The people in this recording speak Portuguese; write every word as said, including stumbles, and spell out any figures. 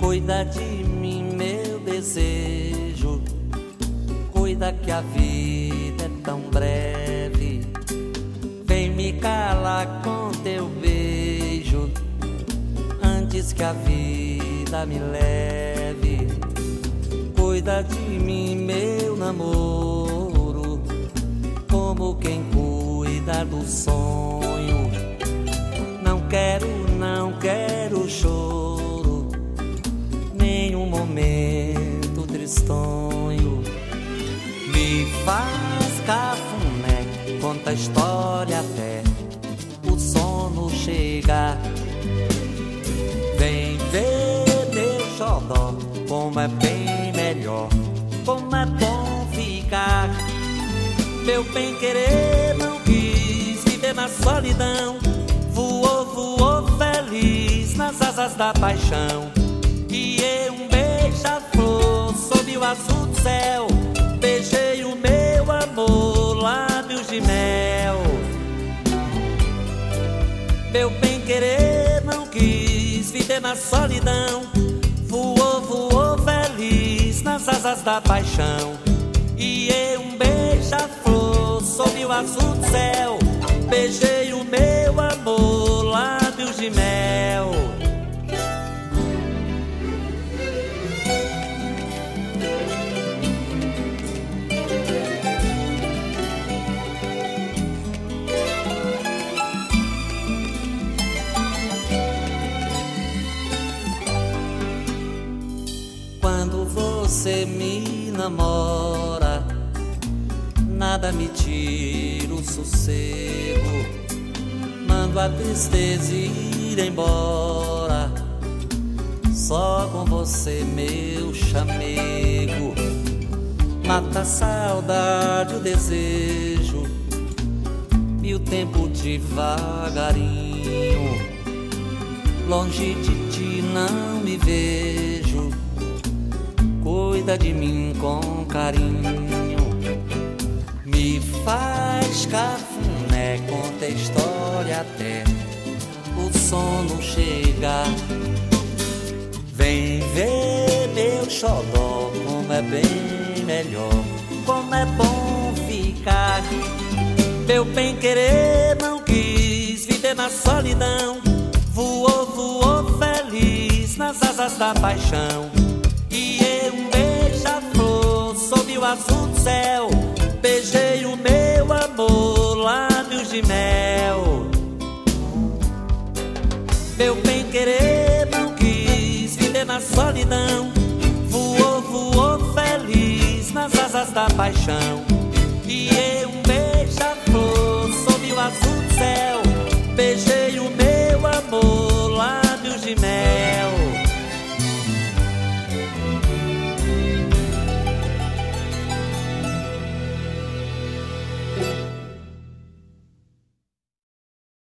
Cuida de mim, meu desejo. Cuida que a vida é tão breve. Vem me calar com teu beijo antes que a vida me leve. Cuida de mim, meu namoro, como quem cuida do sonho. Não quero, não quero choro, nenhum momento tristonho. Me faz cafuné, conta a história até o sono chegar. Vem ver meu xodó, como é bem melhor, como é bom ficar. Meu bem-querer não quis viver na solidão, voou, voou feliz nas asas da paixão. E eu um beija-flor sob o azul do céu, beijei o meu amor, lábios de mel. Meu bem-querer não quis viver na solidão, voou, voou feliz nas asas da paixão. E eu um beija-flor sob o azul do céu, beijei o meu amor, lábios de mel. Quando você me namora, nada me tira o sossego. Mando a tristeza ir embora, só com você meu chamego. Mata a saudade, o desejo, e o tempo devagarinho. Longe de ti não me vejo, cuida de mim com carinho. Me faz cafuné, conta a história até o sono chegar. Vem ver meu xodó, como é bem melhor, como é bom ficar. Meu bem-querer não quis viver na solidão, voou, voou feliz nas asas da paixão. E eu um beija-flor sob o azul do céu, beijei o meu amor, lábios de mel. Meu bem-querer não quis viver na solidão, voou, voou feliz nas asas da paixão.